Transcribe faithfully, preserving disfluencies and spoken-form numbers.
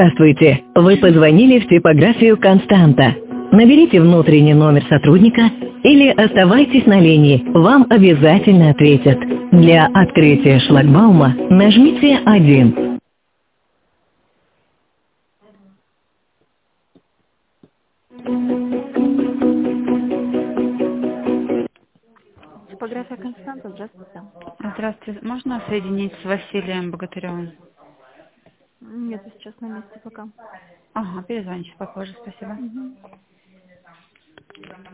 Здравствуйте. Вы позвонили в типографию «Константа». Наберите внутренний номер сотрудника или оставайтесь на линии. Вам обязательно ответят. Для открытия шлагбаума нажмите один. Типография Константа, здравствуйте. Здравствуйте. Можно соединить с Василием Богатыревым? Нет, я сейчас на месте пока. Ага, перезвоните попозже, спасибо. Мгм.